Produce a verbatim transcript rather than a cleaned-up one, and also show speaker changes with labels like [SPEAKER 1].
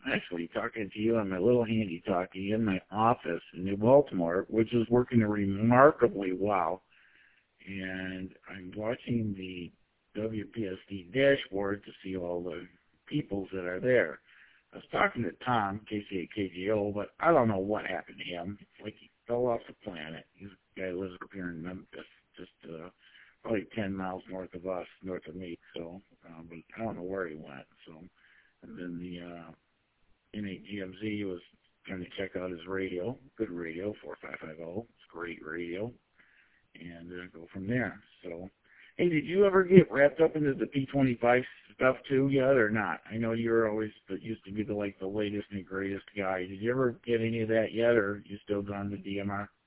[SPEAKER 1] actually talking to you on my little handy talkie in my office in New Baltimore, which is working remarkably well. And I'm watching the W P S D dashboard to see all the peoples that are there. I was talking to Tom, K C A K G O, but I don't know what happened to him. It's like he fell off the planet. He's a guy who lives up here in Memphis, just uh, probably ten miles north of us, north of me. So, uh, but I don't know where he went. So, and then the uh, N A G M Z was trying to check out his radio. Good radio, four five five zero. It's great radio. And uh, go from there. So, hey, did you ever get wrapped up into the P twenty-five stuff too yet, or not? I know you're always that used to be the like the latest and greatest guy. Did you ever get any of that yet, or you still done the D M R?